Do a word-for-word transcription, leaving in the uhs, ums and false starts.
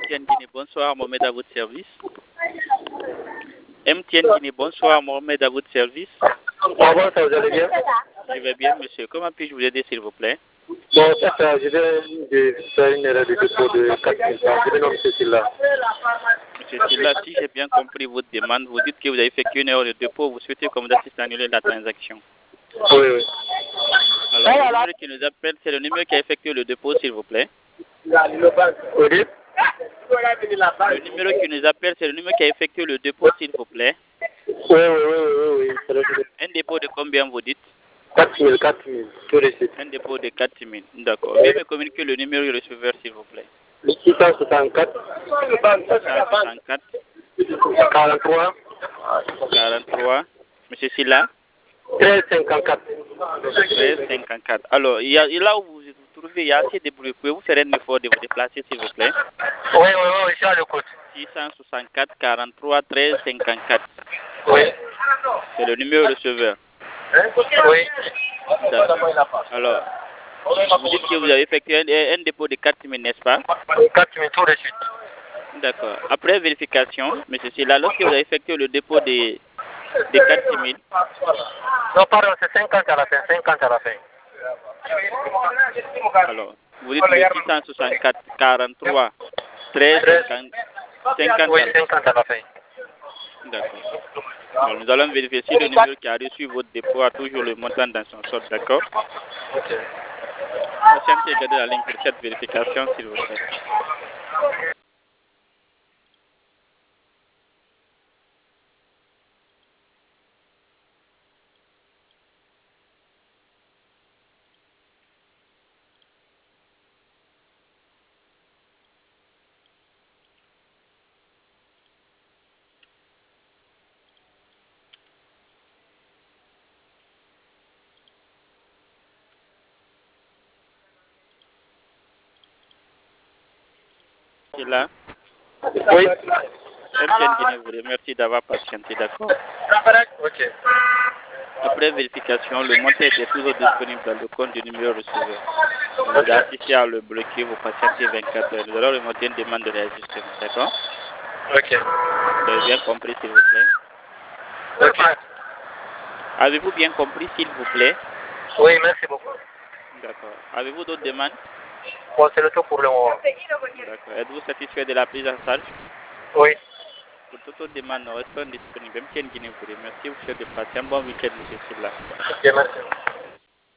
T N Guinée, bonsoir, Mohamed à votre service. M T N Guinée, bonsoir, Mohamed à votre service. Bonsoir, ça vous allez bien? Je vais bien, monsieur. Comment puis-je vous aider, s'il vous plaît? Bon, en fait, euh, je viens de faire une erreur de dépôt de quatre mille francs. Je vais nommer ceci là. Monsieur Silla, si j'ai bien compris votre demande, vous dites que vous avez effectué une erreur de dépôt, vous souhaitez comme d'assist annuler la transaction. Oui, oui. Alors, le numéro qui nous appelle, c'est le numéro qui a effectué le dépôt, s'il vous plaît. Vous dites? Le numéro qui nous appelle, c'est le numéro qui a effectué le dépôt, s'il vous plaît. Oui, oui, oui, oui, oui. C'est le numéro. Un dépôt de combien vous dites? quatre mille, quatre mille, tout de suite. Un dépôt de quatre mille. D'accord. Veuillez me communiquer le numéro du receveur, s'il vous plaît. six cent soixante-quatre, six cent soixante-quatre, quarante-trois, quarante-trois. Monsieur Silla? treize cinquante-quatre. treize cinquante-quatre. Alors, il y a, là où vous vous trouvez, il y a assez de bruit. Pouvez-vous faire un effort de vous déplacer, s'il vous plaît? Oui, oui, oui, oui, je suis à l'écoute. six cent soixante-quatre, quarante-trois, treize cinquante-quatre. Oui. C'est le numéro receveur. Oui. D'accord. Alors, vous dites que vous avez effectué un, un dépôt de quatre mille, n'est-ce pas? quatre mille, tout de suite. D'accord. Après vérification, monsieur Silla, lorsque vous avez effectué le dépôt de, de quatre mille, Non, pardon, c'est cinquante à la fin, cinquante à la fin. alors, vous dites le six cent soixante-quatre, quarante-trois, treize, cinquante, Oui, cinquante. cinquante à la fin. D'accord. Alors, nous allons vérifier si le numéro qui a reçu votre dépôt a toujours le montant dans son solde, d'accord? Ok. Patientez et gardez la ligne pour cette vérification, s'il vous plaît. Et là, Oui. M T N Guinée vous remercie d'avoir patienté, d'accord? Ok. Après vérification, le montant était toujours disponible dans le compte du numéro receveur. Vous avez assisté à le bloquer, vous patientez vingt-quatre heures. Nous allons remonter une demande de réajustement, d'accord? Ok. Vous avez bien compris, s'il vous plaît? Ok. Avez-vous bien compris, s'il vous plaît? Oui, merci beaucoup. D'accord. Avez-vous d'autres demandes? Bon, c'est le tout pour le moment. D'accord. Êtes-vous satisfait de la prise en charge? Oui. Pour toute autre demande, nous restons disponibles. M T N Guinée vous remercie. Vous faites de passer un bon week-end, monsieur Silla. Ok, merci.